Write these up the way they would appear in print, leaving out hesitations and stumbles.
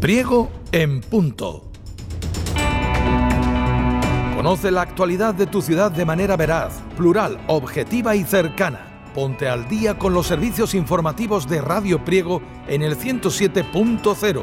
Priego en punto. Conoce la actualidad de tu ciudad de manera veraz, plural, objetiva y cercana. Ponte al día con los servicios informativos de Radio Priego en el 107.0.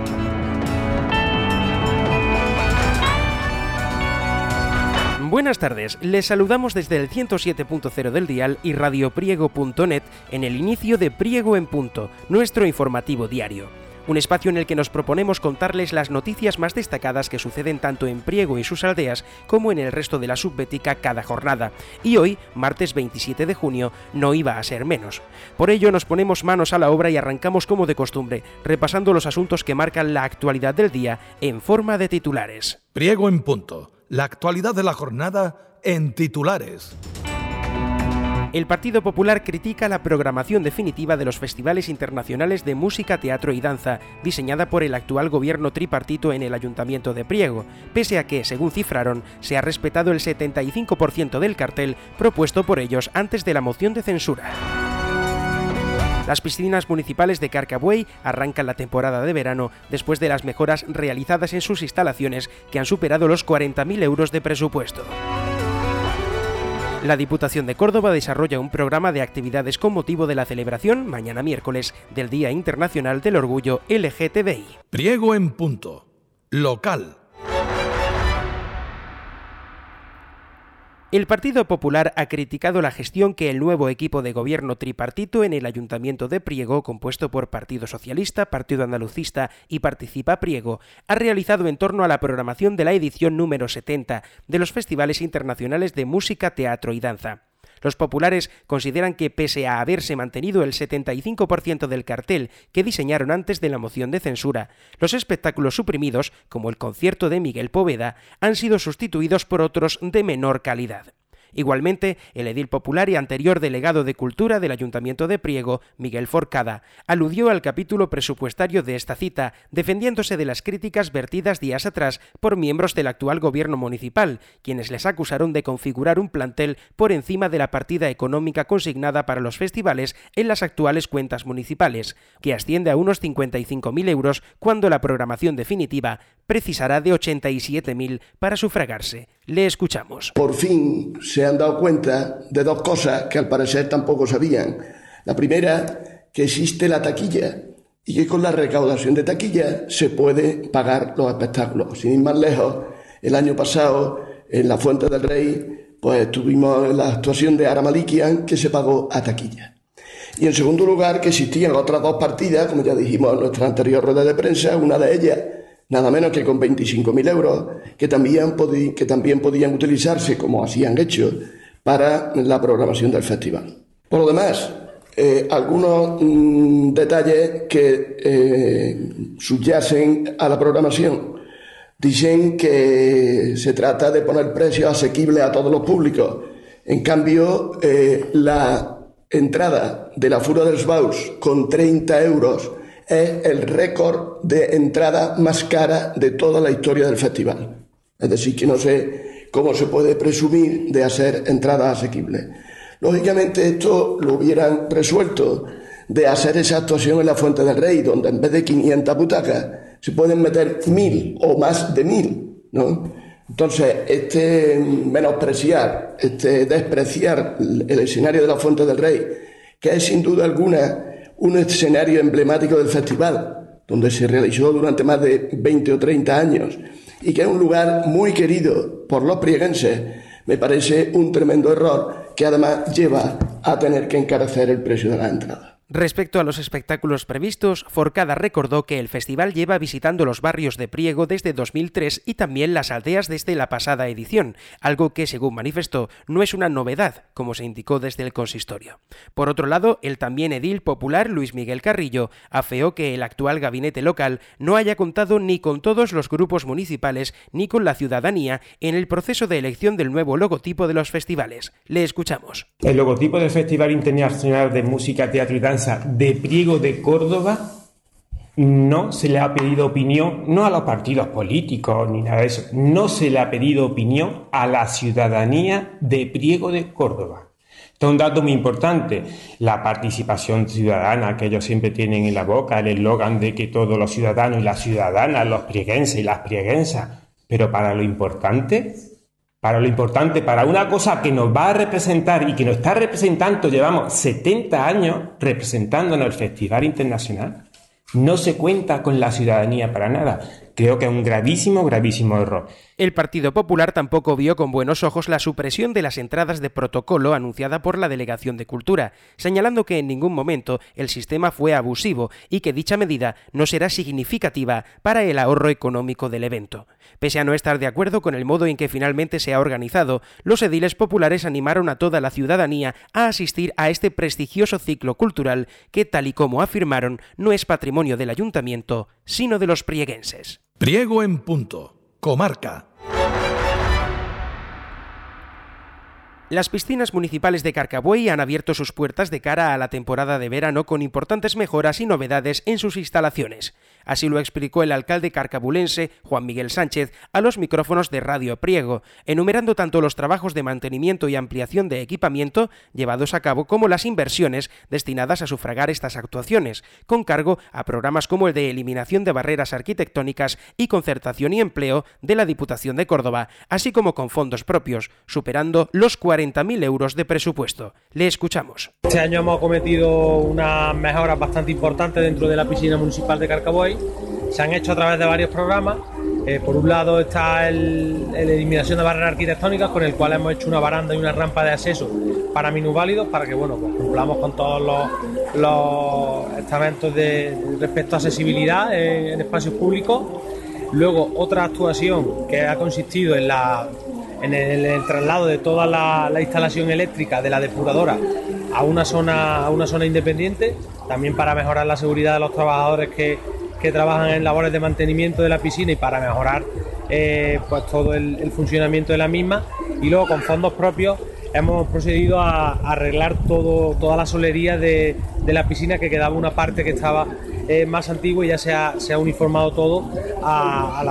Buenas tardes, les saludamos desde el 107.0 del dial y radiopriego.net en el inicio de Priego en Punto, nuestro informativo diario. Un espacio en el que nos proponemos contarles las noticias más destacadas que suceden tanto en Priego y sus aldeas como en el resto de la Subbética cada jornada. Y hoy, martes 27 de junio, no iba a ser menos. Por ello nos ponemos manos a la obra y arrancamos como de costumbre, repasando los asuntos que marcan la actualidad del día en forma de titulares. Priego en punto. La actualidad de la jornada en titulares. El Partido Popular critica la programación definitiva de los festivales internacionales de música, teatro y danza, diseñada por el actual gobierno tripartito en el Ayuntamiento de Priego, pese a que, según cifraron, se ha respetado el 75% del cartel propuesto por ellos antes de la moción de censura. Las piscinas municipales de Carcabuey arrancan la temporada de verano después de las mejoras realizadas en sus instalaciones que han superado los 40.000 euros de presupuesto. La Diputación de Córdoba desarrolla un programa de actividades con motivo de la celebración, mañana miércoles, del Día Internacional del Orgullo LGTBI. Priego en punto. Local. El Partido Popular ha criticado la gestión que el nuevo equipo de gobierno tripartito en el Ayuntamiento de Priego, compuesto por Partido Socialista, Partido Andalucista y Participa Priego, ha realizado en torno a la programación de la edición número 70 de los Festivales Internacionales de Música, Teatro y Danza. Los populares consideran que, pese a haberse mantenido el 75% del cartel que diseñaron antes de la moción de censura, los espectáculos suprimidos, como el concierto de Miguel Poveda, han sido sustituidos por otros de menor calidad. Igualmente, el edil popular y anterior delegado de Cultura del Ayuntamiento de Priego, Miguel Forcada, aludió al capítulo presupuestario de esta cita, defendiéndose de las críticas vertidas días atrás por miembros del actual gobierno municipal, quienes les acusaron de configurar un plantel por encima de la partida económica consignada para los festivales en las actuales cuentas municipales, que asciende a unos 55.000 euros cuando la programación definitiva precisará de 87.000 para sufragarse. Le escuchamos. Por fin se han dado cuenta de dos cosas que al parecer tampoco sabían. La primera, que existe la taquilla y que con la recaudación de taquilla se puede pagar los espectáculos. Sin ir más lejos, el año pasado en la Fuente del Rey pues tuvimos la actuación de Ara Malikian que se pagó a taquilla. Y en segundo lugar, que existían otras dos partidas, como ya dijimos en nuestra anterior rueda de prensa, una de ellas nada menos que con 25.000 euros, que también podían utilizarse, como así han hecho, para la programación del festival. Por lo demás, algunos detalles que subyacen a la programación. Dicen que se trata de poner precios asequibles a todos los públicos. En cambio, la entrada de la Fura dels Baus con 30 euros es el récord de entrada más cara de toda la historia del festival. Es decir, que no sé cómo se puede presumir de hacer entradas asequibles. Lógicamente esto lo hubieran resuelto de hacer esa actuación en la Fuente del Rey, donde en vez de 500 butacas se pueden meter 1.000 o más de 1.000, ¿no? Entonces, despreciar el escenario de la Fuente del Rey, que es sin duda alguna un escenario emblemático del festival, donde se realizó durante más de 20 o 30 años, y que es un lugar muy querido por los prieguenses, me parece un tremendo error que además lleva a tener que encarecer el precio de la entrada. Respecto a los espectáculos previstos, Forcada recordó que el festival lleva visitando los barrios de Priego desde 2003 y también las aldeas desde la pasada edición, algo que, según manifestó, no es una novedad, como se indicó desde el consistorio. Por otro lado, el también edil popular Luis Miguel Carrillo afeó que el actual gabinete local no haya contado ni con todos los grupos municipales ni con la ciudadanía en el proceso de elección del nuevo logotipo de los festivales. Le escuchamos. El logotipo del Festival Internacional de Música, Teatro y Danza de Priego de Córdoba no se le ha pedido opinión, no a los partidos políticos ni nada de eso, no se le ha pedido opinión a la ciudadanía de Priego de Córdoba. Esto es un dato muy importante, la participación ciudadana que ellos siempre tienen en la boca, el eslogan de que todos los ciudadanos y las ciudadanas, los prieguenses y las prieguensas, pero para lo importante, para una cosa que nos va a representar y que nos está representando, llevamos 70 años representándonos el Festival Internacional, no se cuenta con la ciudadanía para nada. Creo que es un gravísimo error. El Partido Popular tampoco vio con buenos ojos la supresión de las entradas de protocolo anunciada por la Delegación de Cultura, señalando que en ningún momento el sistema fue abusivo y que dicha medida no será significativa para el ahorro económico del evento. Pese a no estar de acuerdo con el modo en que finalmente se ha organizado, los ediles populares animaron a toda la ciudadanía a asistir a este prestigioso ciclo cultural que, tal y como afirmaron, no es patrimonio del ayuntamiento, sino de los prieguenses. Priego en punto. Comarca. Las piscinas municipales de Carcabuey han abierto sus puertas de cara a la temporada de verano con importantes mejoras y novedades en sus instalaciones. Así lo explicó el alcalde carcabulense, Juan Miguel Sánchez, a los micrófonos de Radio Priego, enumerando tanto los trabajos de mantenimiento y ampliación de equipamiento llevados a cabo como las inversiones destinadas a sufragar estas actuaciones, con cargo a programas como el de eliminación de barreras arquitectónicas y concertación y empleo de la Diputación de Córdoba, así como con fondos propios, superando los 40.000 euros de presupuesto. Le escuchamos. Este año hemos cometido unas mejoras bastante importantes dentro de la piscina municipal de Carcabuey. Se han hecho a través de varios programas. Por un lado está la eliminación de barreras arquitectónicas, con el cual hemos hecho una baranda y una rampa de acceso para minusválidos, para que pues cumplamos con todos los estamentos respecto a accesibilidad en espacios públicos. Luego, otra actuación que ha consistido en el traslado de toda la instalación eléctrica de la depuradora a una zona independiente, también para mejorar la seguridad de los trabajadores que trabajan en labores de mantenimiento de la piscina y para mejorar pues todo el funcionamiento de la misma. Y luego, con fondos propios, hemos procedido a arreglar toda la solería de la piscina, que quedaba una parte que estaba más antigua, y ya se ha uniformado todo al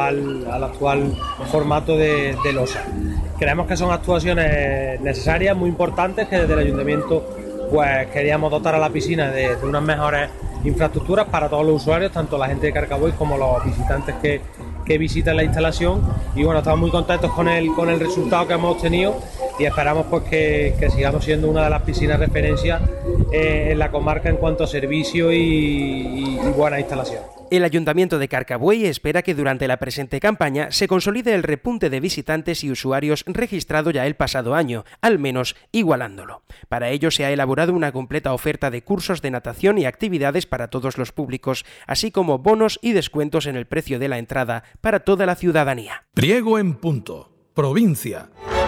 actual formato de losa. Creemos que son actuaciones necesarias, muy importantes, que desde el ayuntamiento pues queríamos dotar a la piscina de unas mejores infraestructuras para todos los usuarios, tanto la gente de Carcabuey como los visitantes que visitan la instalación. Y bueno, estamos muy contentos con el resultado que hemos obtenido y esperamos pues que sigamos siendo una de las piscinas referencia en la comarca en cuanto a servicio y buena instalación. El Ayuntamiento de Carcabuey espera que durante la presente campaña se consolide el repunte de visitantes y usuarios registrado ya el pasado año, al menos igualándolo. Para ello se ha elaborado una completa oferta de cursos de natación y actividades para todos los públicos, así como bonos y descuentos en el precio de la entrada para toda la ciudadanía. Priego en punto. Provincia.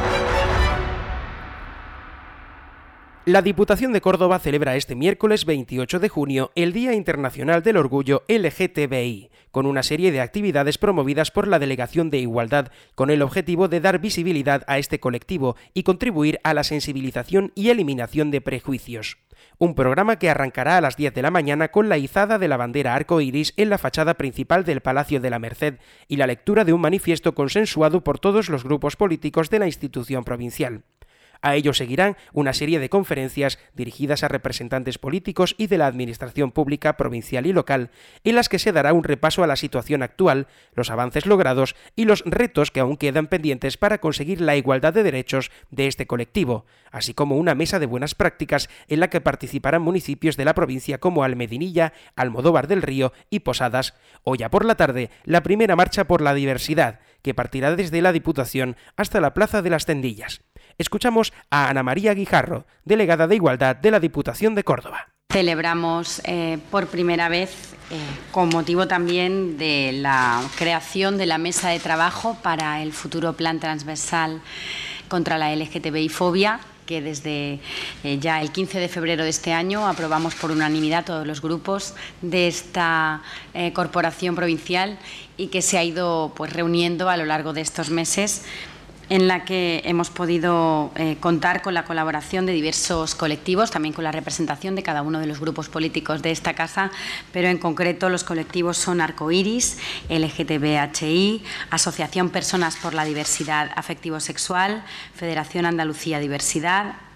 La Diputación de Córdoba celebra este miércoles 28 de junio el Día Internacional del Orgullo LGTBI, con una serie de actividades promovidas por la Delegación de Igualdad, con el objetivo de dar visibilidad a este colectivo y contribuir a la sensibilización y eliminación de prejuicios. Un programa que arrancará a las 10 de la mañana con la izada de la bandera arcoíris en la fachada principal del Palacio de la Merced y la lectura de un manifiesto consensuado por todos los grupos políticos de la institución provincial. A ello seguirán una serie de conferencias dirigidas a representantes políticos y de la administración pública provincial y local, en las que se dará un repaso a la situación actual, los avances logrados y los retos que aún quedan pendientes para conseguir la igualdad de derechos de este colectivo, así como una mesa de buenas prácticas en la que participarán municipios de la provincia como Almedinilla, Almodóvar del Río y Posadas, o ya por la tarde la primera marcha por la diversidad, que partirá desde la Diputación hasta la Plaza de las Tendillas. Escuchamos a Ana María Guijarro, delegada de Igualdad de la Diputación de Córdoba. Celebramos por primera vez, con motivo también de la creación de la mesa de trabajo para el futuro plan transversal contra la LGTBI-fobia, que desde ya el 15 de febrero de este año aprobamos por unanimidad todos los grupos de esta corporación provincial y que se ha ido pues reuniendo a lo largo de estos meses, en la que hemos podido contar con la colaboración de diversos colectivos, también con la representación de cada uno de los grupos políticos de esta casa, pero en concreto los colectivos son Arcoíris, LGTBHI, Asociación Personas por la Diversidad Afectivo-Sexual, Federación Andalucía Diversidad,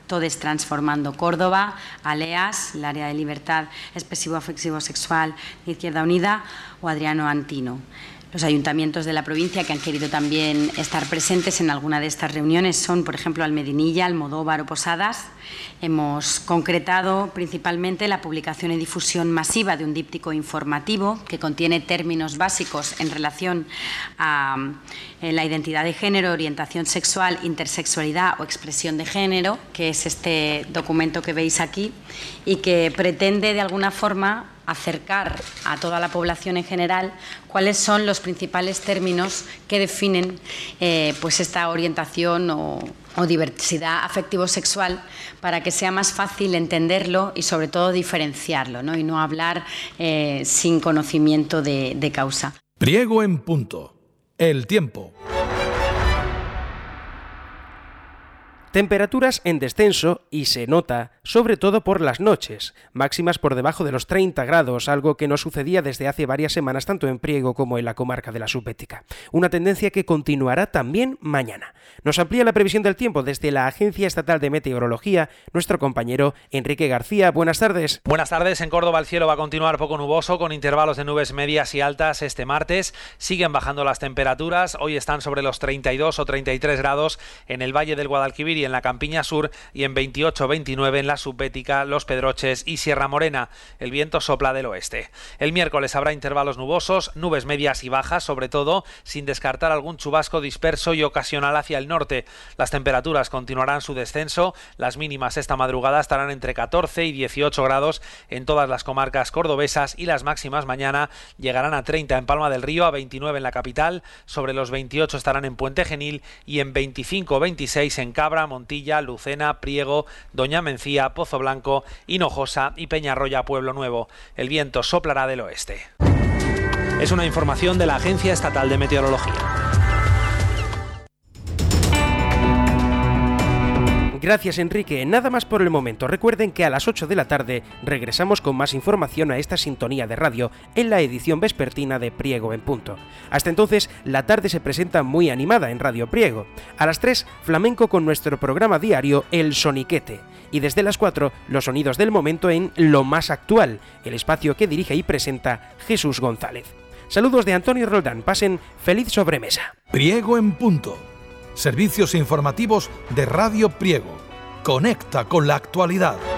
Todes Transformando Córdoba, ALEAS, el Área de Libertad Expresivo-Afectivo-Sexual de Izquierda Unida, o Adriano Antino. Los ayuntamientos de la provincia que han querido también estar presentes en alguna de estas reuniones son, por ejemplo, Almedinilla, Almodóvar o Posadas. Hemos concretado principalmente la publicación y difusión masiva de un díptico informativo que contiene términos básicos en relación a la identidad de género, orientación sexual, intersexualidad o expresión de género, que es este documento que veis aquí, y que pretende de alguna forma acercar a toda la población en general cuáles son los principales términos que definen pues esta orientación o diversidad afectivo-sexual, para que sea más fácil entenderlo y sobre todo diferenciarlo, ¿no? Y no hablar sin conocimiento de causa. Priego en punto. El tiempo. Temperaturas en descenso y se nota, sobre todo por las noches, máximas por debajo de los 30 grados, algo que no sucedía desde hace varias semanas tanto en Priego como en la comarca de la Subbética. Una tendencia que continuará también mañana. Nos amplía la previsión del tiempo desde la Agencia Estatal de Meteorología nuestro compañero Enrique García. Buenas tardes. Buenas tardes. En Córdoba el cielo va a continuar poco nuboso, con intervalos de nubes medias y altas este martes. Siguen bajando las temperaturas. Hoy están sobre los 32 o 33 grados en el Valle del Guadalquivir y en la Campiña Sur, y en 28 o 29 en la Subbética, Los Pedroches y Sierra Morena. El viento sopla del oeste. El miércoles habrá intervalos nubosos, nubes medias y bajas, sobre todo, sin descartar algún chubasco disperso y ocasional hacia el norte. Las temperaturas continuarán su descenso. Las mínimas esta madrugada estarán entre 14 y 18 grados en todas las comarcas cordobesas, y las máximas mañana llegarán a 30 en Palma del Río, a 29 en la capital, sobre los 28 estarán en Puente Genil y en 25 o 26 en Cabra, Montilla, Lucena, Priego, Doña Mencía, Pozo Blanco, Hinojosa y Peñarroya, Pueblo Nuevo. El viento soplará del oeste. Es una información de la Agencia Estatal de Meteorología. Gracias, Enrique. Nada más por el momento. Recuerden que a las 8 de la tarde regresamos con más información a esta sintonía de radio en la edición vespertina de Priego en punto. Hasta entonces, la tarde se presenta muy animada en Radio Priego. A las 3, flamenco con nuestro programa diario El Soniquete. Y desde las 4, los sonidos del momento en Lo Más Actual, el espacio que dirige y presenta Jesús González. Saludos de Antonio Roldán. Pasen feliz sobremesa. Priego en punto. Servicios informativos de Radio Priego. Conecta con la actualidad.